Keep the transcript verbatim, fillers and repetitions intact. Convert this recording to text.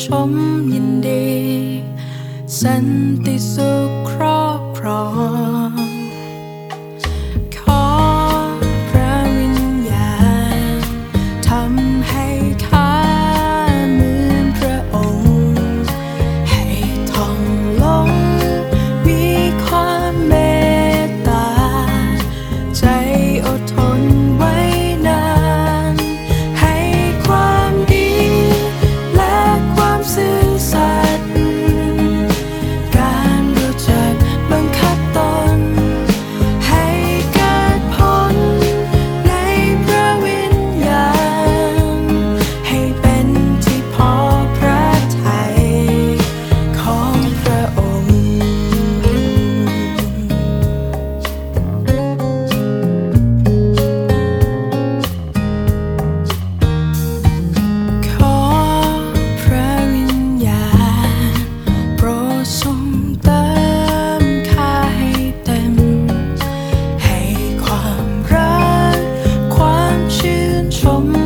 มยินดีสันติสุขครอบครองขอพระวิญญาณทำให้ข้าเหมือนพระองค์ให้ท่องลงมีความเมตตาใจอดทนไว้นานให้ความดีและความซื่อสัตย์การรู้จักบังคับตนให้เกิดผลในพระวิญญาณให้เป็นที่พอพระทัยของพระองค์ขอพระวิญญาณโปรดทรงเติมข้าให้เต็มให้ความรักความชื่นชม